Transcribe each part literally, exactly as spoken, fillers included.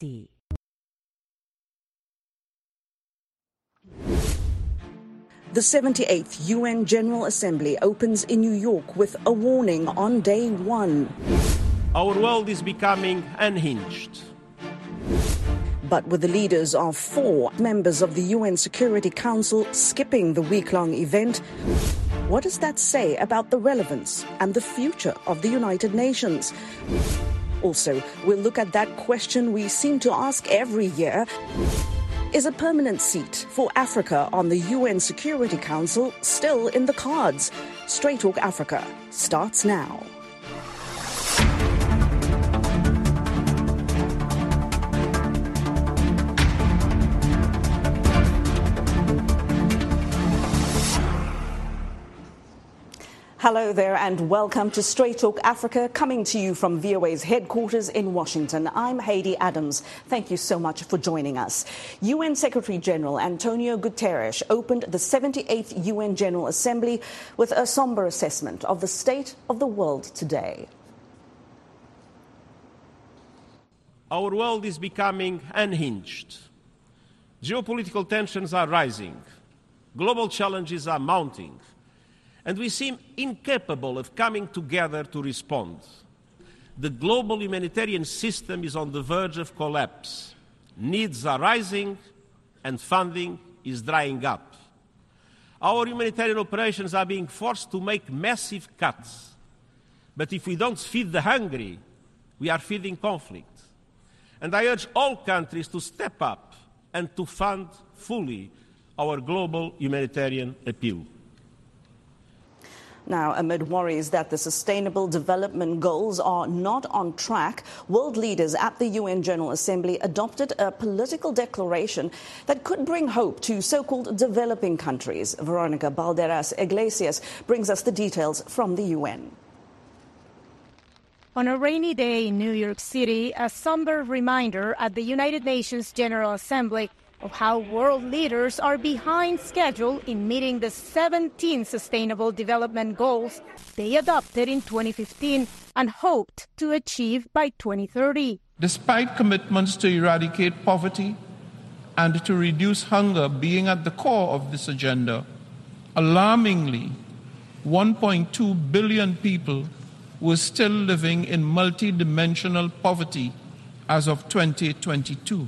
D. The seventy-eighth U N General Assembly opens in New York with a warning on day one. Our world is becoming unhinged. But with the leaders of four members of the U N Security Council skipping the week-long event, what does that say about the relevance and the future of the United Nations? Also, we'll look at that question we seem to ask every year. Is a permanent seat for Africa on the U N Security Council still in the cards? Straight Talk Africa starts now. Hello there and welcome to Straight Talk Africa, coming to you from V O A's headquarters in Washington. I'm Haydee Adams. Thank you so much for joining us. U N Secretary General Antonio Guterres opened the seventy-eighth U N General Assembly with a somber assessment of the state of the world today. Our world is becoming unhinged. Geopolitical tensions are rising. Global challenges are mounting. And we seem incapable of coming together to respond. The global humanitarian system is on the verge of collapse. Needs are rising and funding is drying up. Our humanitarian operations are being forced to make massive cuts. But if we don't feed the hungry, we are feeding conflict. And I urge all countries to step up and to fund fully our global humanitarian appeal. Now, amid worries that the Sustainable Development Goals are not on track, world leaders at the U N General Assembly adopted a political declaration that could bring hope to so-called developing countries. Veronica Balderas Iglesias brings us the details from the U N. On a rainy day in New York City, a somber reminder at the United Nations General Assembly of how world leaders are behind schedule in meeting the seventeen Sustainable Development Goals they adopted in twenty fifteen and hoped to achieve by twenty thirty. Despite commitments to eradicate poverty and to reduce hunger being at the core of this agenda, alarmingly, one point two billion people were still living in multidimensional poverty as of twenty twenty-two.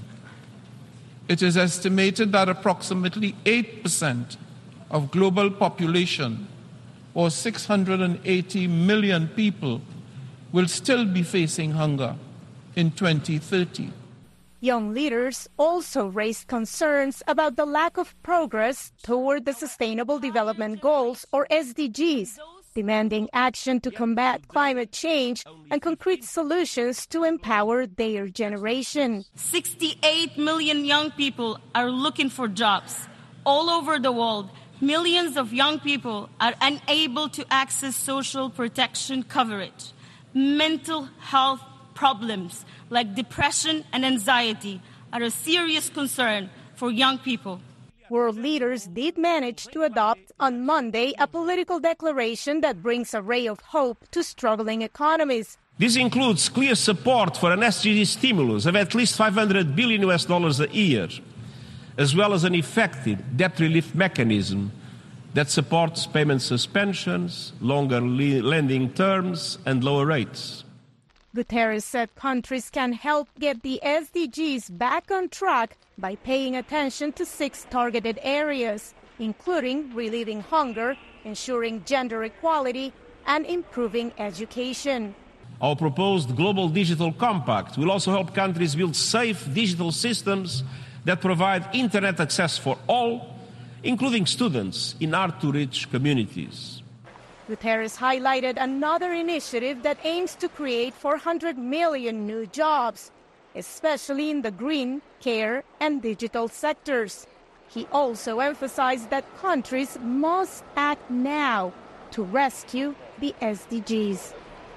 It is estimated that approximately eight percent of global population, or six hundred eighty million people, will still be facing hunger in twenty thirty. Young leaders also raised concerns about the lack of progress toward the Sustainable Development Goals, or S D Gs, demanding action to combat climate change and concrete solutions to empower their generation. sixty-eight million young people are looking for jobs. All over the world, millions of young people are unable to access social protection coverage. Mental health problems like depression and anxiety are a serious concern for young people. World leaders did manage to adopt on Monday a political declaration that brings a ray of hope to struggling economies. This includes clear support for an S D G stimulus of at least five hundred billion U S dollars a year, as well as an effective debt relief mechanism that supports payment suspensions, longer le- lending terms, and lower rates. Guterres said countries can help get the S D Gs back on track by paying attention to six targeted areas, including relieving hunger, ensuring gender equality, and improving education. Our proposed Global Digital Compact will also help countries build safe digital systems that provide internet access for all, including students in hard-to-reach communities. Guterres highlighted another initiative that aims to create four hundred million new jobs, especially in the green, care, and digital sectors. He also emphasized that countries must act now to rescue the S D Gs.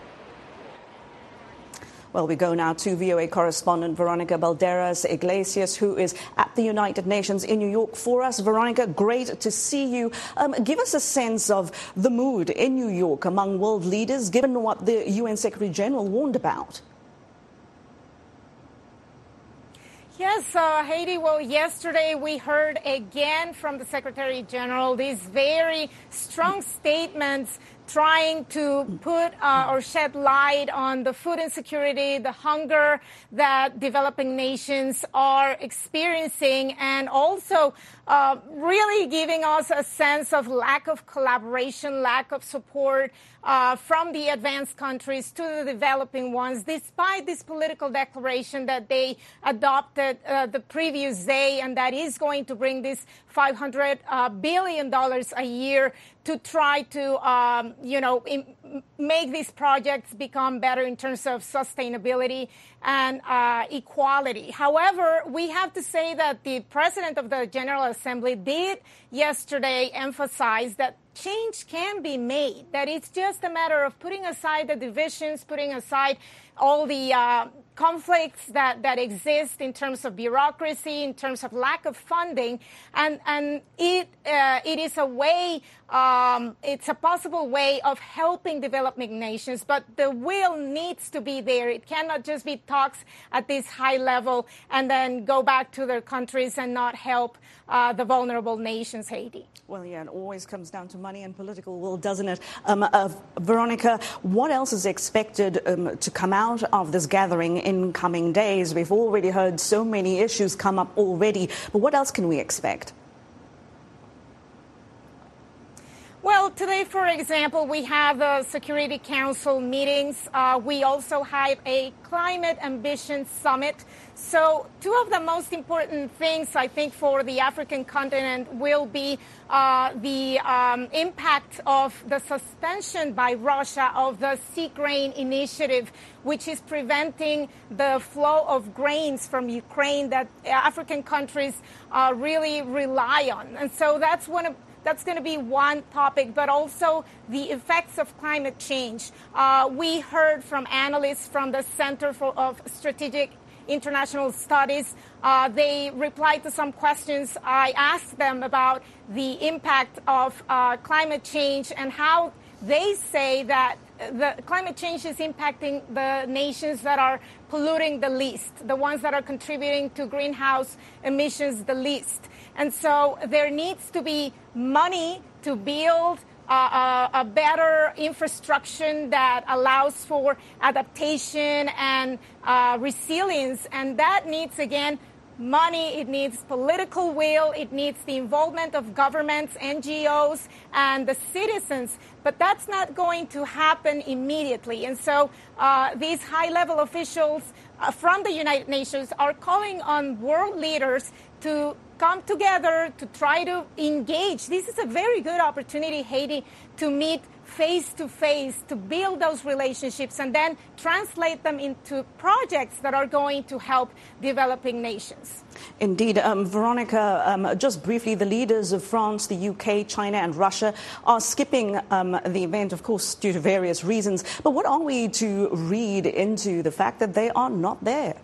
Well, we go now to V O A correspondent Veronica Balderas Iglesias, who is at the United Nations in New York for us. Veronica, great to see you. Um, give us a sense of the mood in New York among world leaders, given what the U N Secretary General warned about. Yes, uh, Haiti, well, yesterday we heard again from the Secretary General these very strong statements trying to put uh, or shed light on the food insecurity, the hunger that developing nations are experiencing, and also uh, really giving us a sense of lack of collaboration, lack of support uh, from the advanced countries to the developing ones, despite this political declaration that they adopted uh, the previous day, and that is going to bring this five hundred uh, billion dollars a year to try to, um, you know, in, make these projects become better in terms of sustainability and uh, equality. However, we have to say that the President of the General Assembly did yesterday emphasize that change can be made, that it's just a matter of putting aside the divisions, putting aside all the uh, conflicts that, that exist in terms of bureaucracy, in terms of lack of funding, and, and it, uh, it is a way, um, it's a possible way of helping developing nations, but the will needs to be there. It cannot just be talks at this high level and then go back to their countries and not help uh, the vulnerable nations, Haiti. Well, yeah, it always comes down to money and political will, doesn't it? Um, uh, Veronica, what else is expected um, to come out of this gathering in coming days? We've already heard so many issues come up already, but what else can we expect? Well, today, for example, we have the Security Council meetings. Uh, we also have a Climate Ambition Summit. So two of the most important things, I think, for the African continent will be uh, the um, impact of the suspension by Russia of the Sea Grain Initiative, which is preventing the flow of grains from Ukraine that African countries uh, really rely on. And so that's one of That's going to be one topic, but also the effects of climate change. Uh, we heard from analysts from the Center for, of Strategic International Studies. Uh, they replied to some questions I asked them about the impact of uh, climate change and how they say that the climate change is impacting the nations that are polluting the least, the ones that are contributing to greenhouse emissions the least. And so there needs to be money to build uh, a, a better infrastructure that allows for adaptation and uh, resilience. And that needs, again, money, it needs political will, it needs the involvement of governments, N G Os, and the citizens. But that's not going to happen immediately. And so uh, these high-level officials uh, from the United Nations are calling on world leaders to come together to try to engage. This is a very good opportunity, Haiti, to meet face-to-face, to build those relationships and then translate them into projects that are going to help developing nations. Indeed. Um, Veronica, um, just briefly, the leaders of France, the U K, China and Russia are skipping um, the event, of course, due to various reasons. But what are we to read into the fact that they are not there?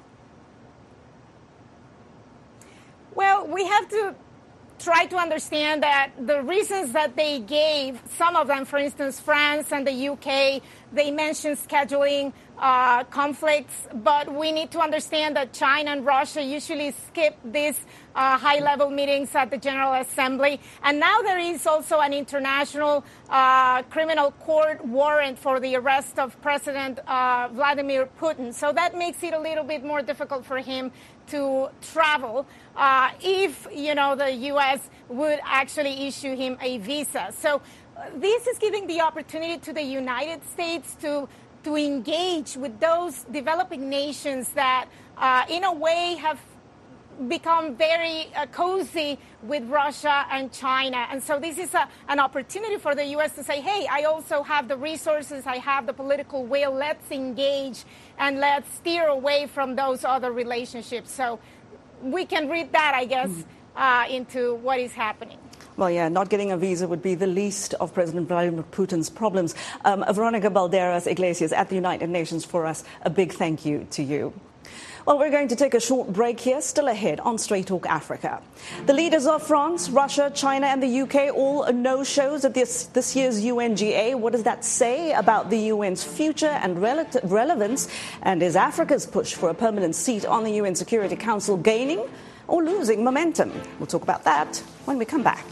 Well, we have to try to understand that the reasons that they gave, some of them, for instance, France and the U K, they mentioned scheduling uh, conflicts, but we need to understand that China and Russia usually skip these uh, high-level meetings at the General Assembly. And now there is also an international uh, criminal court warrant for the arrest of President uh, Vladimir Putin. So that makes it a little bit more difficult for him to travel uh, if, you know, the U S would actually issue him a visa. So uh, this is giving the opportunity to the United States to to engage with those developing nations that, uh, in a way, have become very uh, cozy with Russia and China. And so this is a, an opportunity for the U S to say, hey, I also have the resources, I have the political will, let's engage and let's steer away from those other relationships. So we can read that, I guess, uh, into what is happening. Well, yeah, not getting a visa would be the least of President Vladimir Putin's problems. Um, Veronica Balderas Iglesias at the United Nations for us, a big thank you to you. Well, we're going to take a short break here, still ahead on Straight Talk Africa. The leaders of France, Russia, China and the U K all no-shows at this, this year's U N G A. What does that say about the U N's future and rele- relevance? And is Africa's push for a permanent seat on the U N Security Council gaining or losing momentum? We'll talk about that when we come back.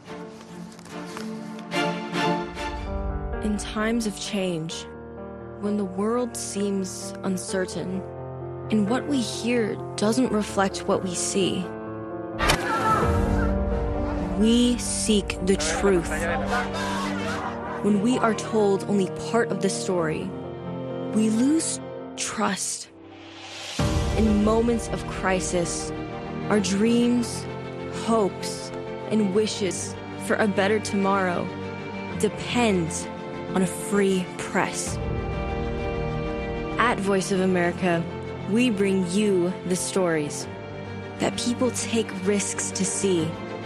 In times of change, when the world seems uncertain, and what we hear doesn't reflect what we see, we seek the truth. When we are told only part of the story, we lose trust. In moments of crisis, our dreams, hopes, and wishes for a better tomorrow depend on a free press. At Voice of America, we bring you the stories that people take risks to see.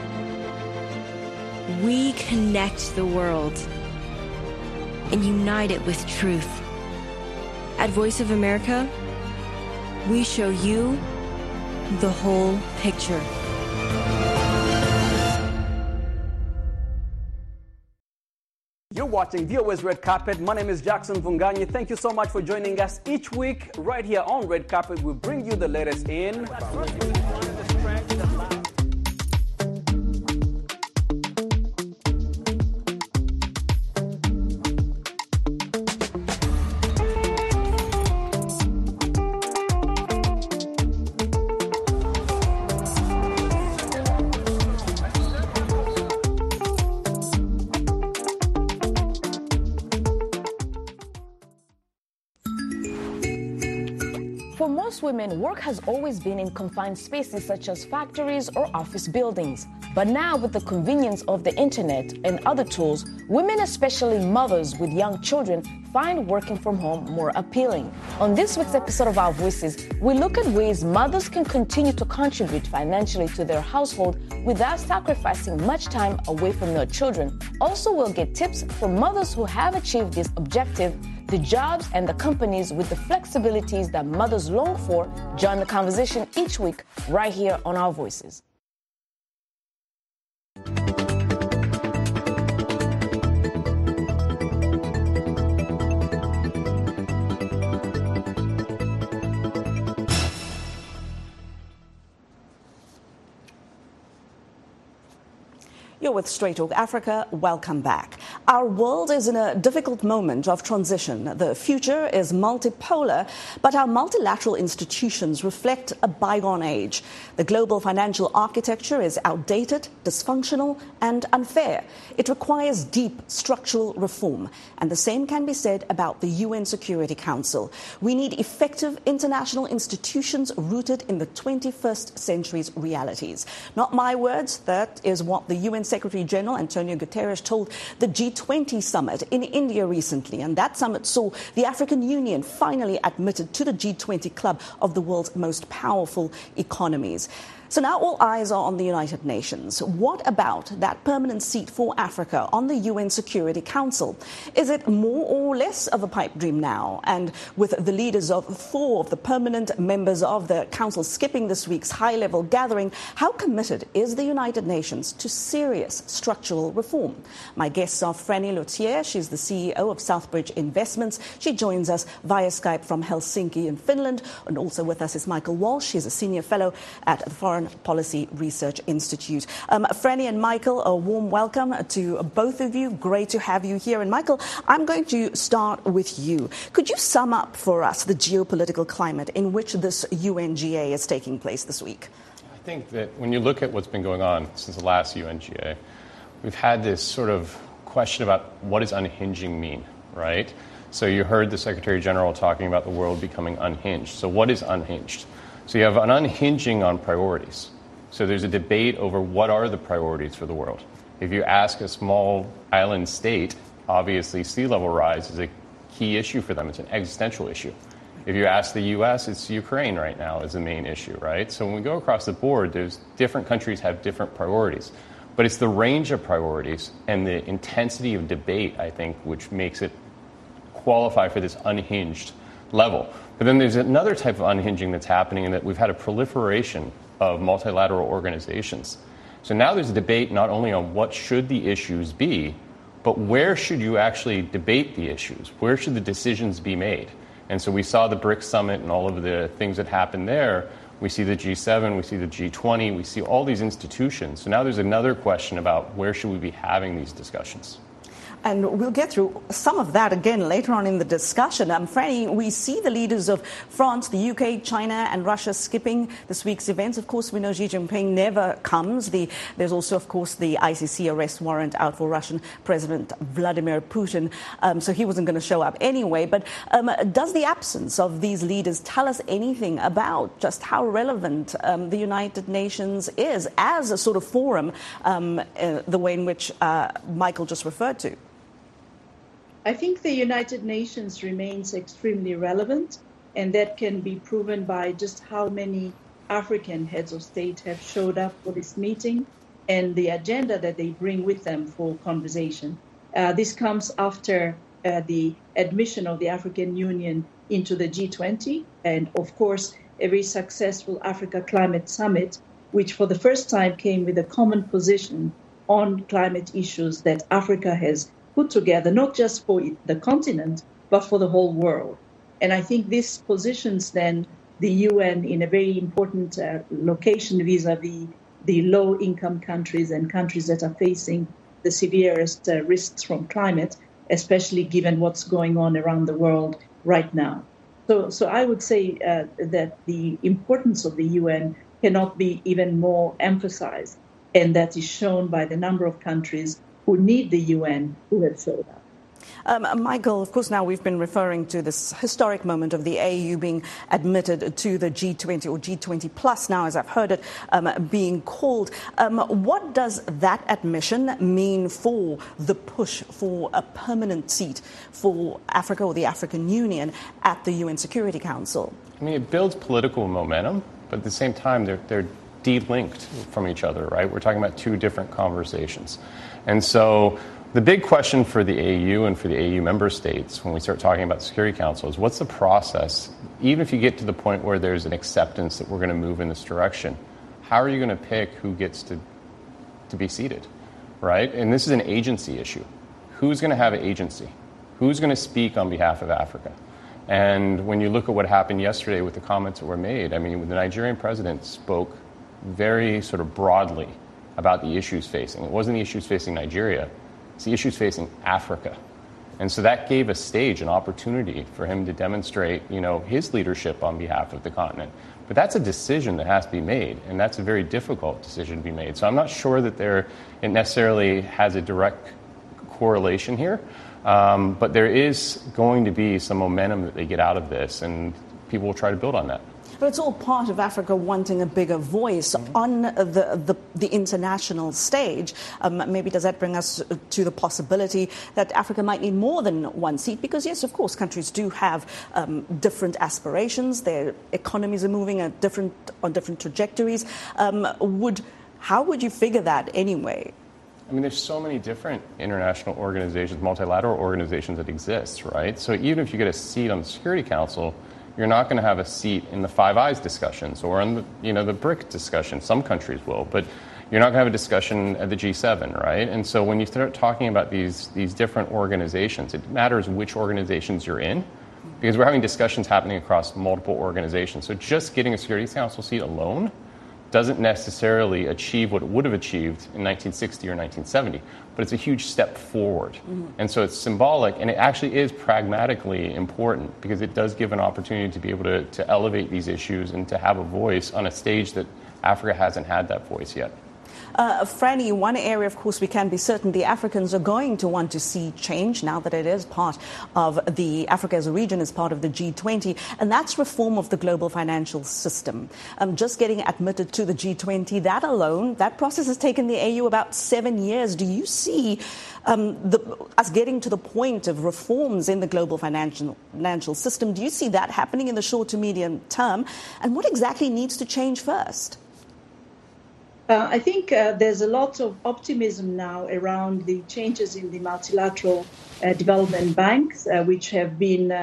We connect the world and unite it with truth. At Voice of America, we show you the whole picture. You're watching V O A's Red Carpet. My name is Jackson Vunganyi. Thank you so much for joining us each week right here on Red Carpet. We bring you the latest in For most women, work has always been in confined spaces such as factories or office buildings. But now, with the convenience of the internet and other tools, women, especially mothers with young children, find working from home more appealing. On this week's episode of Our Voices, we look at ways mothers can continue to contribute financially to their household without sacrificing much time away from their children. Also, we'll get tips from mothers who have achieved this objective, the jobs and the companies with the flexibilities that mothers long for. Join the conversation each week right here on Our Voices. You're with Straight Talk Africa. Welcome back. Our world is in a difficult moment of transition. The future is multipolar, but our multilateral institutions reflect a bygone age. The global financial architecture is outdated, dysfunctional, and unfair. It requires deep structural reform, and the same can be said about the U N Security Council. We need effective international institutions rooted in the twenty-first century's realities. Not my words, that is what the U N Secretary General Antonio Guterres told the G twenty summit in India recently, and that summit saw the African Union finally admitted to the G twenty club of the world's most powerful economies. So now all eyes are on the United Nations. What about that permanent seat for Africa on the U N Security Council? Is it more or less of a pipe dream now? And with the leaders of four of the permanent members of the Council skipping this week's high-level gathering, how committed is the United Nations to serious structural reform? My guests are Franny Lothier. She's the C E O of Southbridge Investments. She joins us via Skype from Helsinki in Finland. And also with us is Michael Walsh. She's a senior fellow at the Foreign Policy Research Institute. Um, Franny and Michael, a warm welcome to both of you. Great to have you here. And Michael, I'm going to start with you. Could you sum up for us the geopolitical climate in which this U N G A is taking place this week? I think that when you look at what's been going on since the last U N G A, we've had this sort of question about what does unhinging mean, right? So you heard the Secretary General talking about the world becoming unhinged. So what is unhinged? So you have an unhinging on priorities. So there's a debate over what are the priorities for the world. If you ask a small island state, obviously sea level rise is a key issue for them. It's an existential issue. If you ask the U S, it's Ukraine right now is the main issue, right? So when we go across the board, there's different countries have different priorities. But it's the range of priorities and the intensity of debate, I think, which makes it qualify for this unhinged level. But then there's another type of unhinging that's happening in that we've had a proliferation of multilateral organizations. So now there's a debate not only on what should the issues be, but where should you actually debate the issues? Where should the decisions be made? And so we saw the BRICS summit and all of the things that happened there. We see the G seven, we see the G twenty, we see all these institutions. So now there's another question about where should we be having these discussions? And we'll get through some of that again later on in the discussion. Um, Franny, we see the leaders of France, the U K, China and Russia skipping this week's events. Of course, we know Xi Jinping never comes. The, there's also, of course, the I C C arrest warrant out for Russian President Vladimir Putin. Um, so he wasn't going to show up anyway. But um, does the absence of these leaders tell us anything about just how relevant um, the United Nations is as a sort of forum, um, uh, the way in which uh, Michael just referred to? I think the United Nations remains extremely relevant, and that can be proven by just how many African heads of state have showed up for this meeting and the agenda that they bring with them for conversation. Uh, this comes after uh, the admission of the African Union into the G twenty and, of course, a very successful Africa Climate Summit, which for the first time came with a common position on climate issues that Africa has put together, not just for the continent, but for the whole world. And I think this positions then the U N in a very important uh, location vis-a-vis the low-income countries and countries that are facing the severest uh, risks from climate, especially given what's going on around the world right now. So, so I would say uh, that the importance of the U N cannot be even more emphasized, and that is shown by the number of countries who need the U N who have showed up. Um, Michael, of course, now we've been referring to this historic moment of the A U being admitted to the G twenty or G twenty plus now, as I've heard it um, being called. Um, what does that admission mean for the push for a permanent seat for Africa or the African Union at the U N Security Council? I mean, it builds political momentum, but at the same time, they're, they're de-linked from each other, right? We're talking about two different conversations. And so the big question for the A U and for the A U member states when we start talking about the Security Council is what's the process, even if you get to the point where there's an acceptance that we're going to move in this direction, how are you going to pick who gets to, to be seated, right? And this is an agency issue. Who's going to have an agency? Who's going to speak on behalf of Africa? And when you look at what happened yesterday with the comments that were made, I mean, the Nigerian president spoke very sort of broadly about the issues facing. It wasn't the issues facing Nigeria, it's the issues facing Africa. And so that gave a stage, an opportunity for him to demonstrate, you know, his leadership on behalf of the continent. But that's a decision that has to be made, and that's a very difficult decision to be made. So I'm not sure that there it necessarily has a direct correlation here, um, but there is going to be some momentum that they get out of this, and people will try to build on that. But it's all part of Africa wanting a bigger voice mm-hmm. on the, the, the international stage. Um, maybe does that bring us to the possibility that Africa might need more than one seat? Because, yes, of course, countries do have um, different aspirations. Their economies are moving at different, on different trajectories. Um, would, how would you figure that anyway? I mean, there's so many different international organizations, multilateral organizations that exist, right? So even if you get a seat on the Security Council, you're not going to have a seat in the Five Eyes discussions or in the, you know, the BRIC discussion. Some countries will, but you're not going to have a discussion at the G seven, right? And so when you start talking about these these different organizations, it matters which organizations you're in, because we're having discussions happening across multiple organizations. So just getting a Security Council seat alone doesn't necessarily achieve what it would have achieved in nineteen sixty or nineteen seventy, but it's a huge step forward. Mm-hmm. And so it's symbolic, and it actually is pragmatically important because it does give an opportunity to be able to, to elevate these issues and to have a voice on a stage that Africa hasn't had that voice yet. Uh, Franny, one area, of course, we can be certain the Africans are going to want to see change now that it is part of the Africa as a region is part of the G twenty, and that's reform of the global financial system. Um, just getting admitted to the G twenty, that alone, that process has taken the A U about seven years. Do you see um, the, us getting to the point of reforms in the global financial, financial system? Do you see that happening in the short to medium term? And what exactly needs to change first? Uh, I think uh, there's a lot of optimism now around the changes in the multilateral uh, development banks, uh, which have been uh,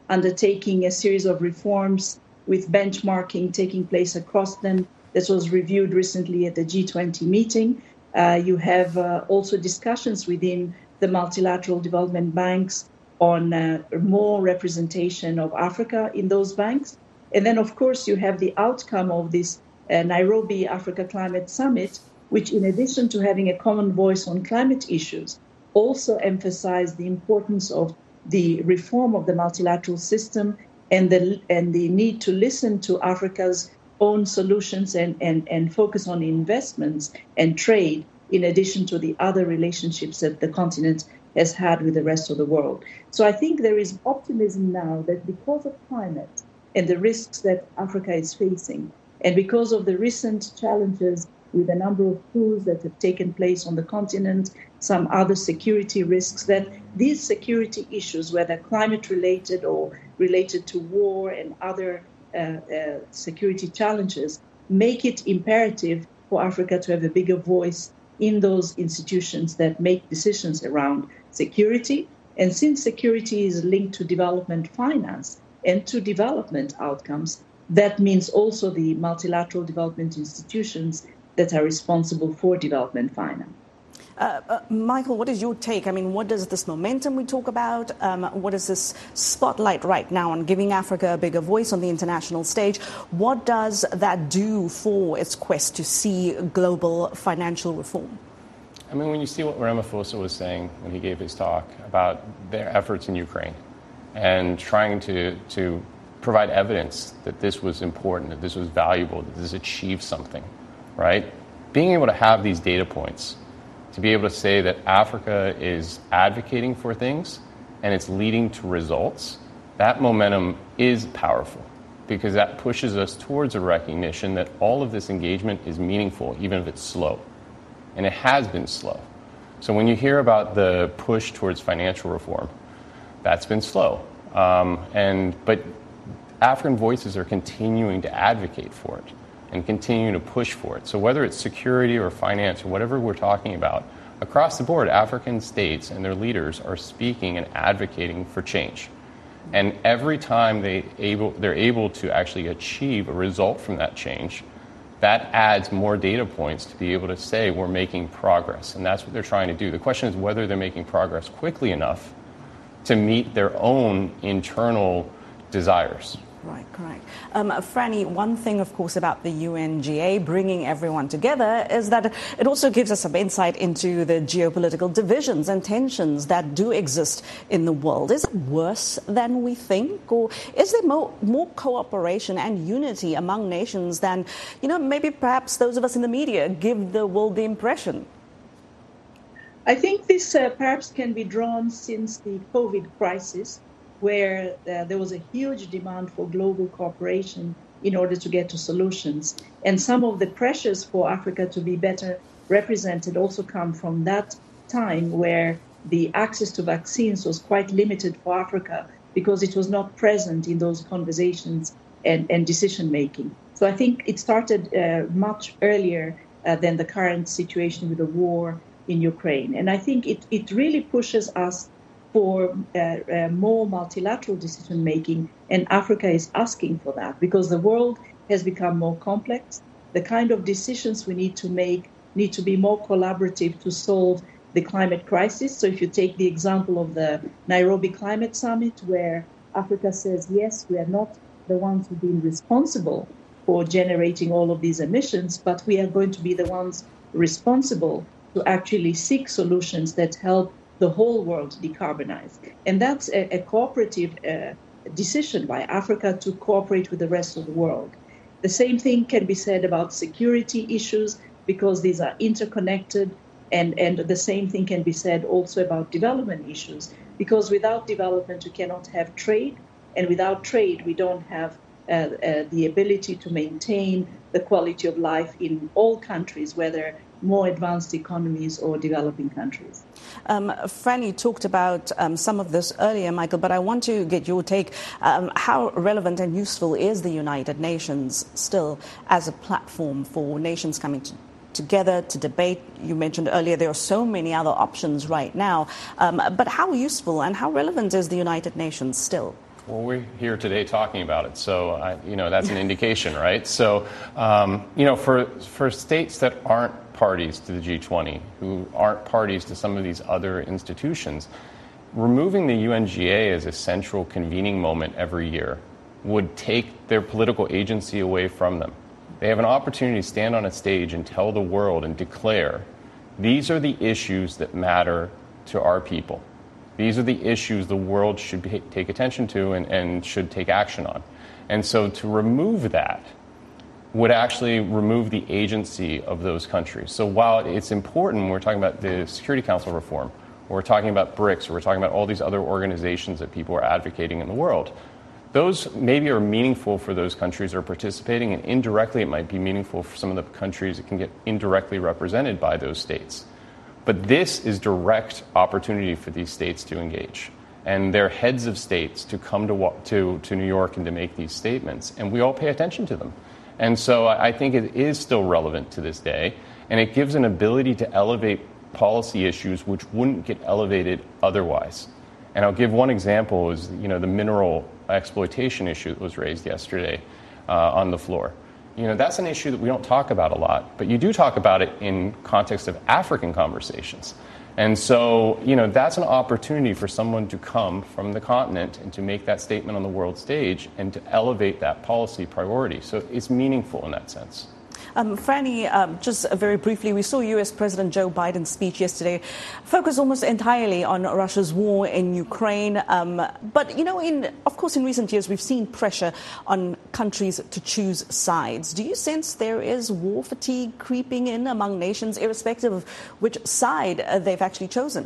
undertaking a series of reforms with benchmarking taking place across them. This was reviewed recently at the G twenty meeting. Uh, you have uh, also discussions within the multilateral development banks on uh, more representation of Africa in those banks. And then, of course, you have the outcome of this uh, Nairobi Africa Climate Summit, which, in addition to having a common voice on climate issues, also emphasized the importance of the reform of the multilateral system and the, and the need to listen to Africa's own solutions and, and, and focus on investments and trade, in addition to the other relationships that the continent has had with the rest of the world. So I think there is optimism now that because of climate and the risks that Africa is facing, and because of the recent challenges with a number of coups that have taken place on the continent, some other security risks, that these security issues, whether climate-related or related to war and other uh, uh, security challenges, make it imperative for Africa to have a bigger voice in those institutions that make decisions around security. And since security is linked to development finance and to development outcomes, that means also the multilateral development institutions that are responsible for development finance. Uh, uh, Michael, what is your take? I mean, what does this momentum we talk about, um, what is this spotlight right now on giving Africa a bigger voice on the international stage? What does that do for its quest to see global financial reform? I mean, when you see what Ramaphosa was saying when he gave his talk about their efforts in Ukraine and trying to, to provide evidence that this was important, that this was valuable, that this achieved something, right? Being able to have these data points, to be able to say that Africa is advocating for things and it's leading to results, that momentum is powerful because that pushes us towards a recognition that all of this engagement is meaningful, even if it's slow. And it has been slow. So when you hear about the push towards financial reform, that's been slow. Um, and but African voices are continuing to advocate for it and continue to push for it. So whether it's security or finance or whatever we're talking about, across the board, African states and their leaders are speaking and advocating for change. And every time they able, they're able to actually achieve a result from that change, that adds more data points to be able to say we're making progress. And that's what they're trying to do. The question is whether they're making progress quickly enough to meet their own internal desires. Right, correct. Um, Franny, one thing, of course, about the U N G A bringing everyone together is that it also gives us some insight into the geopolitical divisions and tensions that do exist in the world. Is it worse than we think? Or is there more, more cooperation and unity among nations than, you know, maybe perhaps those of us in the media give the world the impression? I think this uh, perhaps can be drawn since the COVID crisis, where uh, there was a huge demand for global cooperation in order to get to solutions. And some of the pressures for Africa to be better represented also come from that time where the access to vaccines was quite limited for Africa because it was not present in those conversations and, and decision-making. So I think it started uh, much earlier uh, than the current situation with the war in Ukraine. And I think it, it really pushes us for uh, uh, more multilateral decision-making, and Africa is asking for that because the world has become more complex. The kind of decisions we need to make need to be more collaborative to solve the climate crisis. So if you take the example of the Nairobi Climate Summit, where Africa says, yes, we are not the ones who've been responsible for generating all of these emissions, but we are going to be the ones responsible to actually seek solutions that help the whole world decarbonize. And that's a, a cooperative uh, decision by Africa to cooperate with the rest of the world. The same thing can be said about security issues because these are interconnected, and, and the same thing can be said also about development issues because without development we cannot have trade, and without trade we don't have uh, uh, the ability to maintain the quality of life in all countries, whether more advanced economies or developing countries. Um, Franny talked about um, some of this earlier, Michael, but I want to get your take. Um, how relevant and useful is the United Nations still as a platform for nations coming to, together to debate? You mentioned earlier there are so many other options right now, um, but how useful and how relevant is the United Nations still? Well, we're here today talking about it, so I, you know that's an indication, right? So, um, you know, for for states that aren't parties to the G twenty, who aren't parties to some of these other institutions, removing the U N G A as a central convening moment every year would take their political agency away from them. They have an opportunity to stand on a stage and tell the world and declare, these are the issues that matter to our people. These are the issues the world should be, take attention to and, and should take action on. And so to remove that would actually remove the agency of those countries. So while it's important, we're talking about the Security Council reform, or we're talking about BRICS, or we're talking about all these other organizations that people are advocating in the world, those maybe are meaningful for those countries that are participating, and indirectly it might be meaningful for some of the countries that can get indirectly represented by those states. But this is direct opportunity for these states to engage. And they're heads of states to come to, to, to New York and to make these statements. And we all pay attention to them. And so I think it is still relevant to this day. And it gives an ability to elevate policy issues which wouldn't get elevated otherwise. And I'll give one example is, you know, the mineral exploitation issue that was raised yesterday uh, on the floor. You know, that's an issue that we don't talk about a lot, but you do talk about it in context of African conversations. And so, you know, that's an opportunity for someone to come from the continent and to make that statement on the world stage and to elevate that policy priority. So it's meaningful in that sense. Um, Franny, um, just uh, very briefly, we saw U S President Joe Biden's speech yesterday focus almost entirely on Russia's war in Ukraine. Um, but, you know, in of course, in recent years, we've seen pressure on countries to choose sides. Do you sense there is war fatigue creeping in among nations, irrespective of which side uh, they've actually chosen?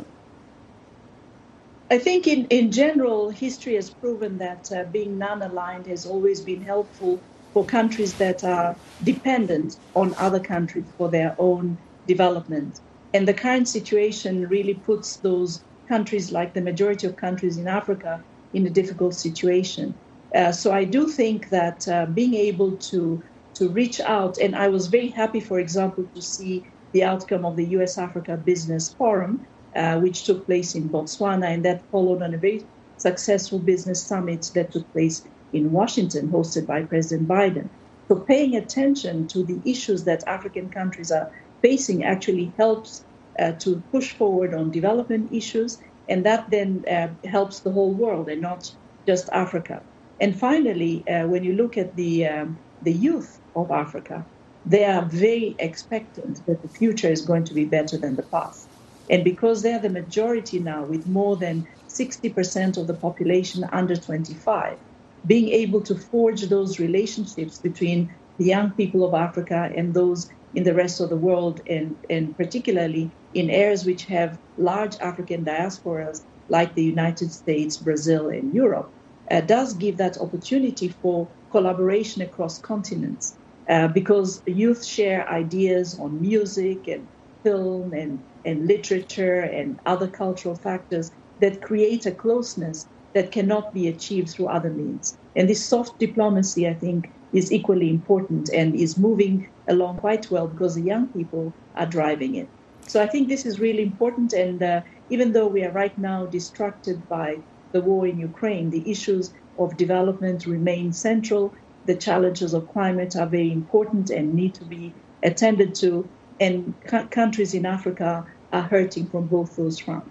I think in, in general, history has proven that uh, being non-aligned has always been helpful for countries that are dependent on other countries for their own development. And the current situation really puts those countries, like the majority of countries in Africa, in a difficult situation. Uh, so I do think that uh, being able to, to reach out, and I was very happy, for example, to see the outcome of the U S Africa Business Forum, uh, which took place in Botswana, and that followed on a very successful business summit that took place in Washington, hosted by President Biden. So paying attention to the issues that African countries are facing actually helps uh, to push forward on development issues, and that then uh, helps the whole world and not just Africa. And finally, uh, when you look at the, um, the youth of Africa, they are very expectant that the future is going to be better than the past. And because they're the majority now, with more than sixty percent of the population under twenty-five, being able to forge those relationships between the young people of Africa and those in the rest of the world, and, and particularly in areas which have large African diasporas like the United States, Brazil, and Europe, uh, does give that opportunity for collaboration across continents, uh, because youth share ideas on music and film and, and literature and other cultural factors that create a closeness that cannot be achieved through other means. And this soft diplomacy, I think, is equally important and is moving along quite well because the young people are driving it. So I think this is really important. And uh, even though we are right now distracted by the war in Ukraine, the issues of development remain central. The challenges of climate are very important and need to be attended to. And c- countries in Africa are hurting from both those fronts.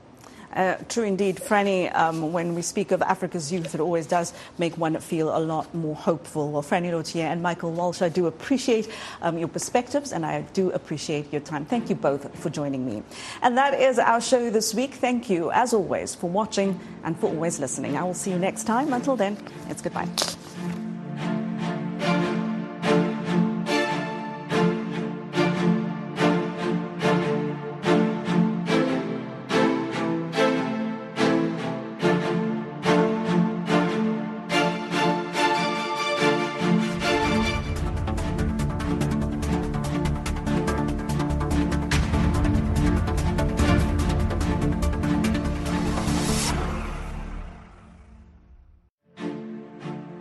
Uh, true indeed, Franny. Um, when we speak of Africa's youth, it always does make one feel a lot more hopeful. Well, Franny Lothier and Michael Walsh, I do appreciate um, your perspectives, and I do appreciate your time. Thank you both for joining me. And that is our show this week. Thank you, as always, for watching and for always listening. I will see you next time. Until then, it's goodbye.